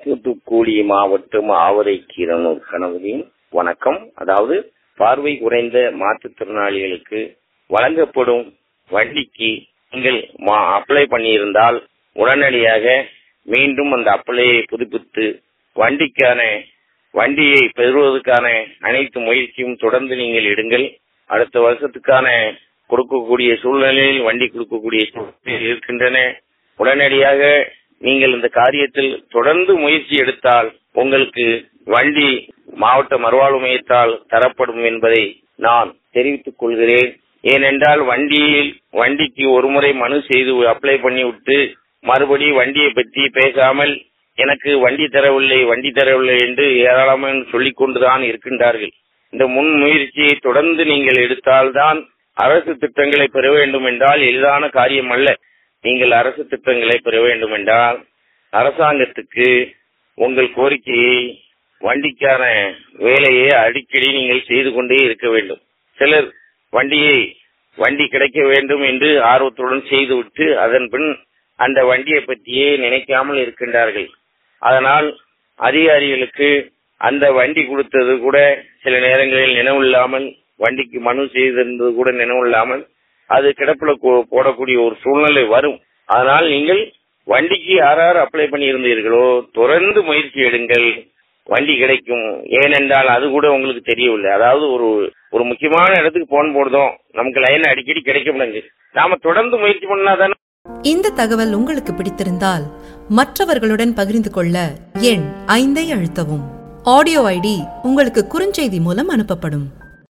தூத்துக்குடி மாவட்டம் ஆவரை கீரனூர் கணவரின் வணக்கம். அதாவது பார்வை குறைந்த மாற்றுத்திறனாளிகளுக்கு வழங்கப்படும் வண்டிக்கு நீங்கள் அப்ளை பண்ணியிருந்தால் உடனடியாக மீண்டும் அந்த அப்ளையை புதுப்பித்து வண்டியை பெறுவதற்கான அனைத்து முயற்சியும் தொடர்ந்து நீங்கள் எடுங்கள். அடுத்த வருஷத்துக்கான கொடுக்கக்கூடிய சூழ்நிலையில் வண்டி கொடுக்கக்கூடிய சூழ்நிலையில் இருக்கின்றன. உடனடியாக நீங்கள் இந்த காரியத்தில் தொடர்ந்து முயற்சி எடுத்தால் உங்களுக்கு வண்டி மாவட்ட மறுவாழ்வு மையத்தால் தரப்படும் என்பதை நான் தெரிவித்துக் கொள்கிறேன். ஏனென்றால் வண்டிக்கு ஒருமுறை மனு செய்து அப்ளை பண்ணிவிட்டு மறுபடி வண்டியை பற்றி பேசாமல் எனக்கு வண்டி தரவில்லை என்று ஏராளமாக சொல்லிக் கொண்டுதான் இருக்கின்றார்கள். இந்த முன் முயற்சியை தொடர்ந்து நீங்கள் எடுத்தால்தான் அரசு திட்டங்களை பெற வேண்டும் என்றால் எளிதான காரியம் அல்ல. நீங்கள் அரசு திட்டங்களை பெற வேண்டும் என்றால் அரசாங்கத்துக்கு உங்கள் கோரிக்கையை வண்டிக்கான வேலையை அடிக்கடி நீங்கள் செய்து கொண்டே இருக்க வேண்டும். சிலர் வண்டி கிடைக்க வேண்டும் என்று ஆர்வத்துடன் செய்துவிட்டு அதன் பின் அந்த வண்டியை பற்றியே நினைக்காமல் இருக்கின்றார்கள். அதனால் அதிகாரிகளுக்கு அந்த வண்டி கொடுத்தது கூட சில நேரங்களில் நினைவில்லாமல், வண்டிக்கு மனு செய்திருந்தது கூட நினைவில்லாமல் அது கிடப்புல போடக்கூடிய ஒரு சூழ்நிலை வரும். அதனால் நீங்கள் வண்டிக்கு யார் அப்ளை பண்ணியிருந்தீர்களோ தொடர்ந்து முயற்சி எடுங்கள், வண்டி கிடைக்கும். ஏனென்றால் அது கூட உங்களுக்கு தெரியவில்லை. அதாவது ஒரு முக்கியமான இடத்துக்கு போன் போடுதோம், நமக்கு லைன் அடிக்கடி கிடைக்க முடியாது. நாம தொடர்ந்து முயற்சி பண்ணாதானே. இந்த தகவல் உங்களுக்கு பிடித்திருந்தால் மற்றவர்களுடன் பகிர்ந்து கொள்ள எண் 5 அழுத்தவும். ஆடியோ ஐடி உங்களுக்கு குறுஞ்செய்தி மூலம் அனுப்பப்படும்.